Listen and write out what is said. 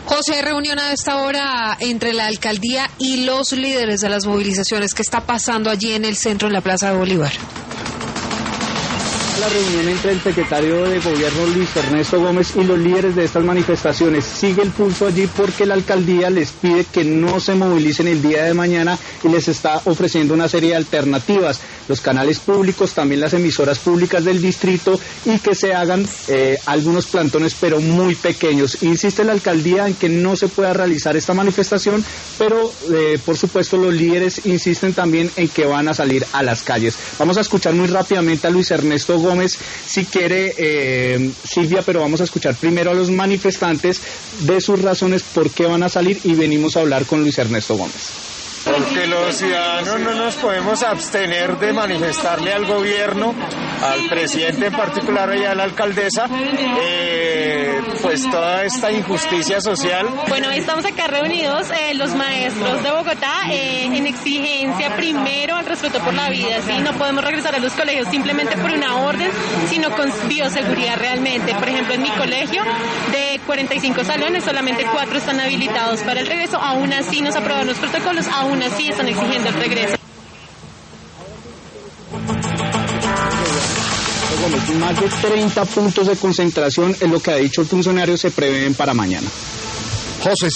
José, hay reunión a esta hora entre la alcaldía y los líderes de las movilizaciones. ¿Qué está pasando allí en el centro, en la Plaza de Bolívar? La reunión entre el secretario de gobierno Luis Ernesto Gómez y los líderes de estas manifestaciones. Sigue el pulso allí porque la alcaldía les pide que no se movilicen el día de mañana y les está ofreciendo una serie de alternativas. Los canales públicos, también las emisoras públicas del distrito, y que se hagan algunos plantones pero muy pequeños. Insiste la alcaldía en que no se pueda realizar esta manifestación, pero por supuesto los líderes insisten también en que van a salir a las calles. Vamos a escuchar muy rápidamente a Luis Ernesto Gómez, si quiere, Silvia, pero vamos a escuchar primero a los manifestantes de sus razones por qué van a salir, y venimos a hablar con Luis Ernesto Gómez. Porque los ciudadanos no nos podemos abstener de manifestarle al gobierno, al presidente en particular y a la alcaldesa, pues toda esta injusticia social. Bueno, estamos acá reunidos los maestros de Bogotá en exigencia primero al respeto por la vida, ¿sí? No podemos regresar a los colegios simplemente por una orden, sino con bioseguridad realmente. Por ejemplo, en mi colegio, de 45 salones, solamente 4 están habilitados para el regreso. Aún así nos aprobaron los protocolos, aún así están exigiendo el regreso. Más de 30 puntos de concentración es lo que ha dicho el funcionario se prevén para mañana. José.